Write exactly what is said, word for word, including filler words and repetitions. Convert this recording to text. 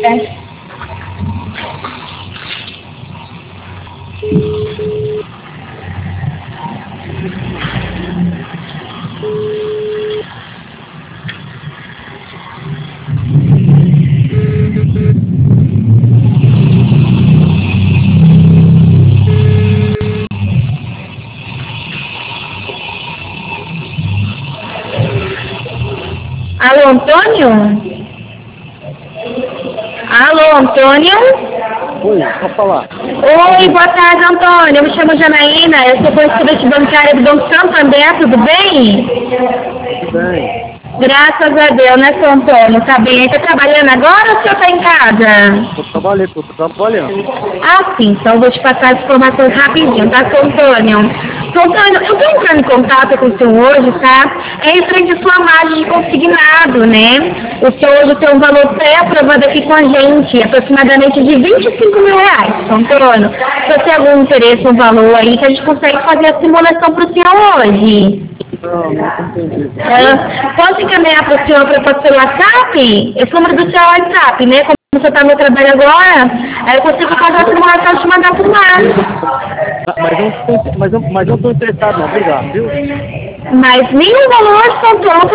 Obrigada. Alô, Antônio? Alô, Antônio? Oi, pode falar. Oi, boa tarde, Antônio. Eu me chamo Janaína, eu sou correspondente bancária do Banco Santander, tudo bem? Tudo bem. Graças a Deus, né, seu Antônio? Tá bem? Tá trabalhando agora ou o senhor tá em casa? Tô trabalhando, tô trabalhando. Ah, sim, então eu vou te passar as informações rapidinho, tá, seu Antônio? Seu Antônio, eu tô entrando em contato com o senhor hoje, tá? É referente à sua margem de consignado, né? O senhor hoje tem um valor pré-aprovado aqui com a gente, aproximadamente de vinte e cinco mil reais, seu Antônio. Se você tem algum interesse no valor aí, que a gente consegue fazer a simulação pro senhor hoje. Não, não entendi. Uh, posso encaminhar para o senhor para o seu WhatsApp? Esse número do seu WhatsApp, né? Como você está no trabalho agora, aí eu consigo fazer a simulação e te mandar por lá. Mas eu não tô, mas eu, mas eu não tô interessado não, obrigado, viu? Mas nenhum valor, São Paulo,